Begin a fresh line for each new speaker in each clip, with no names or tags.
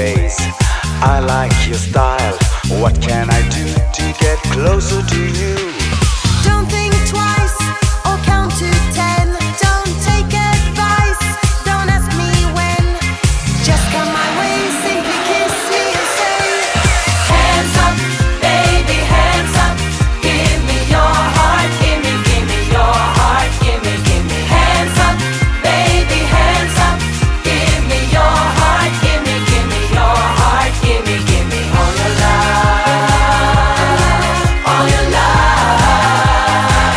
ways. I like your style. What can I do to get closer to you?
Don't think twice or count to 10. Don't take advice, don't ask me when. Just come my way, simply kiss me and say, hands up, baby, hands up. Give me your heart, give me your heart, give me hands up, baby, hands up. Give me your heart, give me your heart, give me all your love, all your love.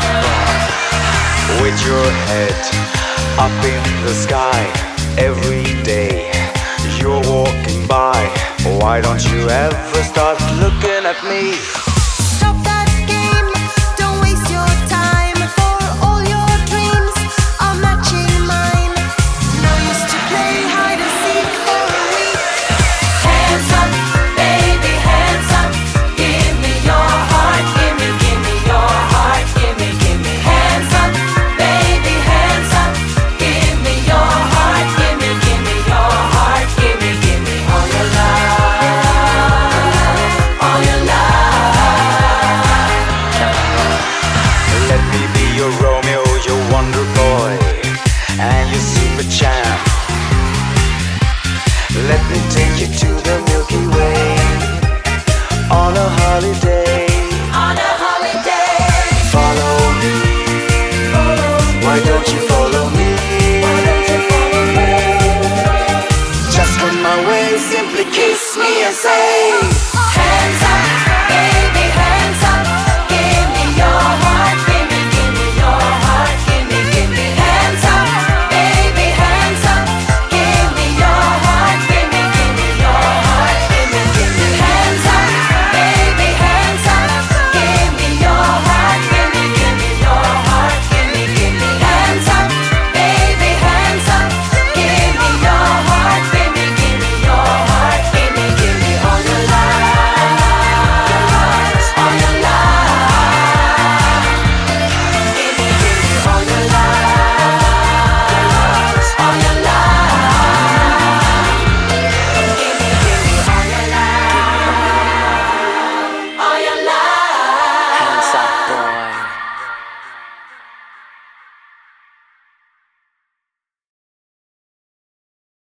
With your head up in the sky, every day you're walking by. Why don't you ever start looking at me?
Stop that game, don't waste your time. For all your dreams are matching mine. No use to play hide and seek for a week. Hands up, baby, hands up. Give me your heart, give me your heart, give me hands up, baby, hands up. Give me your heart, give me your heart, give me all your love, all your love.
Let me be your Romeo, your wonder boy, and your super champ. Let me take you to the Milky Way on a holiday.
On a holiday.
Follow me. Why don't you follow me? Just come my way, simply kiss me and say,